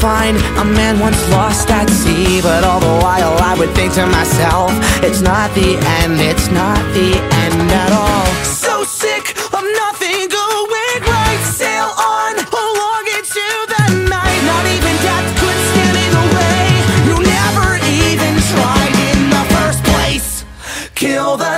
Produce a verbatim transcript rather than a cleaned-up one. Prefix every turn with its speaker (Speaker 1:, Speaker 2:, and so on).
Speaker 1: find a man once lost at sea. But all the while I would think to myself, it's not the end, it's not the end at all. So sick of nothing going right. Sail on along into the night. Not even death could stand in the way. You never even tried in the first place. Kill the